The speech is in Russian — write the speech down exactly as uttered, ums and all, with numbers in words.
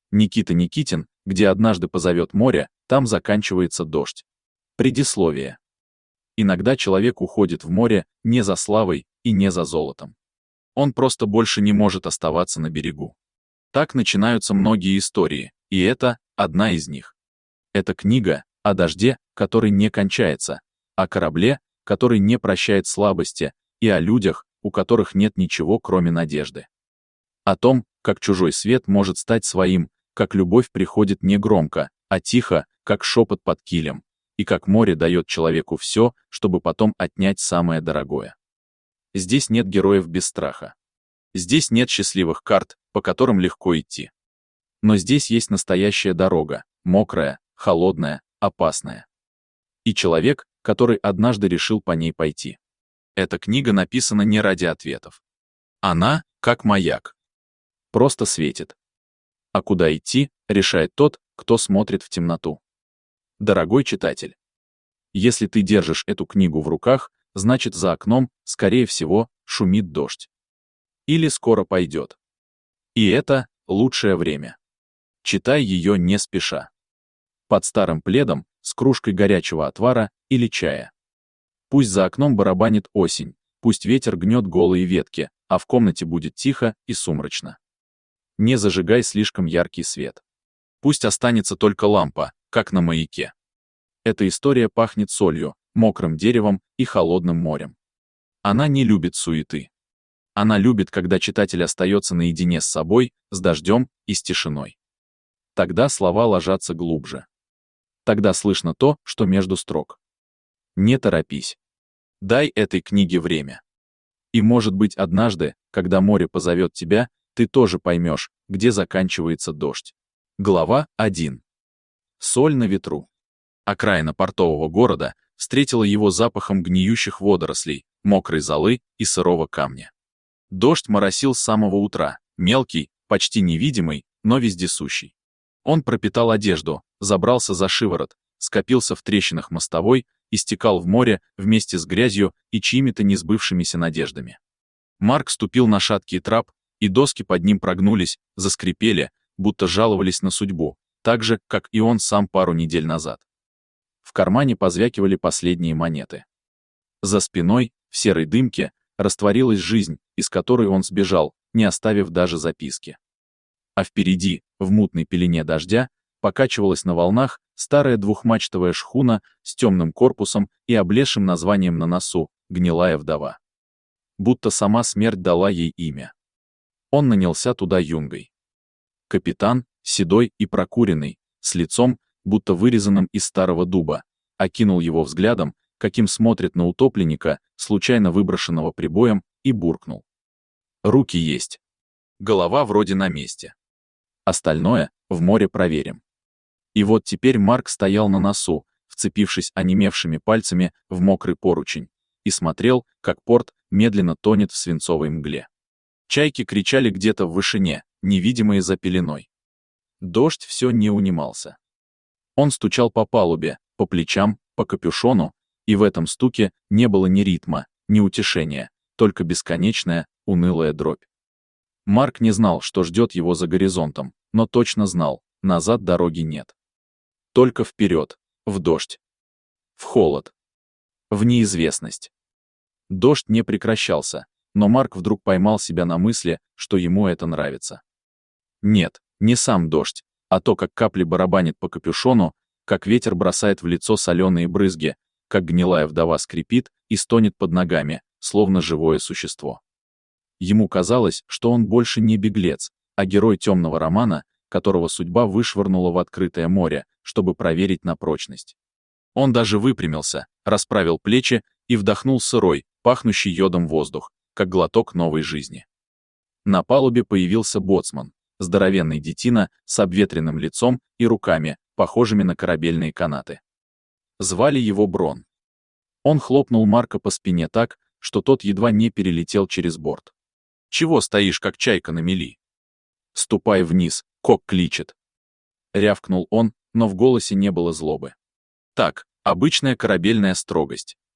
Никита Никитин, где однажды позовет море, там заканчивается дождь. Предисловие. Иногда человек уходит в море не за славой и не за золотом. Он просто больше не может оставаться на берегу. Так начинаются многие истории, и это одна из них. Это книга о дожде, который не кончается, о корабле, который не прощает слабости, и о людях, у которых нет ничего, кроме надежды. О том, как чужой свет может стать своим, как любовь приходит не громко, а тихо, как шепот под килем, и как море дает человеку все, чтобы потом отнять самое дорогое. Здесь нет героев без страха. Здесь нет счастливых карт, по которым легко идти. Но здесь есть настоящая дорога, мокрая, холодная, опасная. И человек, который однажды решил по ней пойти. Эта книга написана не ради ответов. Она, как маяк, просто светит. А куда идти, решает тот, кто смотрит в темноту. Дорогой читатель, если ты держишь эту книгу в руках, значит за окном, скорее всего, шумит дождь. Или скоро пойдет. И это лучшее время. Читай ее не спеша. Под старым пледом, с кружкой горячего отвара или чая. Пусть за окном барабанит осень, пусть ветер гнет голые ветки, а в комнате будет тихо и сумрачно. Не зажигай слишком яркий свет. Пусть останется только лампа, как на маяке. Эта история пахнет солью, мокрым деревом и холодным морем. Она не любит суеты. Она любит, когда читатель остается наедине с собой, с дождем и с тишиной. Тогда слова ложатся глубже. Тогда слышно то, что между строк. Не торопись. Дай этой книге время. И, может быть, однажды, когда море позовет тебя, ты тоже поймешь, где заканчивается дождь. Глава один. Соль на ветру. Окраина портового города встретила его запахом гниющих водорослей, мокрой золы и сырого камня. Дождь моросил с самого утра, мелкий, почти невидимый, но вездесущий. Он пропитал одежду, забрался за шиворот, скопился в трещинах мостовой и стекал в море вместе с грязью и чьими-то несбывшимися надеждами. Марк ступил на шаткий трап, и доски под ним прогнулись, заскрипели, будто жаловались на судьбу, так же, как и он сам пару недель назад. В кармане позвякивали последние монеты. За спиной, в серой дымке, растворилась жизнь, из которой он сбежал, не оставив даже записки. А впереди, в мутной пелене дождя, покачивалась на волнах старая двухмачтовая шхуна с темным корпусом и облезшим названием на носу «Гнилая вдова». Будто сама смерть дала ей имя. Он нанялся туда юнгой. Капитан, седой и прокуренный, с лицом, будто вырезанным из старого дуба, окинул его взглядом, каким смотрит на утопленника, случайно выброшенного прибоем, и буркнул. Руки есть. Голова вроде на месте. Остальное в море проверим. И вот теперь Марк стоял на носу, вцепившись онемевшими пальцами в мокрый поручень, и смотрел, как порт медленно тонет в свинцовой мгле. Чайки кричали где-то в вышине, невидимые за пеленой. Дождь все не унимался. Он стучал по палубе, по плечам, по капюшону, и в этом стуке не было ни ритма, ни утешения, только бесконечная, унылая дробь. Марк не знал, что ждет его за горизонтом, но точно знал, назад дороги нет. Только вперед, в дождь, в холод, в неизвестность. Дождь не прекращался, но Марк вдруг поймал себя на мысли, что ему это нравится. Нет, не сам дождь, а то, как капли барабанит по капюшону, как ветер бросает в лицо соленые брызги, как гнилая вдова скрипит и стонет под ногами, словно живое существо. Ему казалось, что он больше не беглец, а герой темного романа, которого судьба вышвырнула в открытое море, чтобы проверить на прочность. Он даже выпрямился, расправил плечи и вдохнул сырой, пахнущий йодом воздух, как глоток новой жизни. На палубе появился боцман, здоровенный детина с обветренным лицом и руками, похожими на корабельные канаты. Звали его Брон. Он хлопнул Марка по спине так, что тот едва не перелетел через борт. «Чего стоишь, как чайка на мели? Ступай вниз, кок кличет!» Рявкнул он, но в голосе не было злобы. Так, обычная корабельная строгость.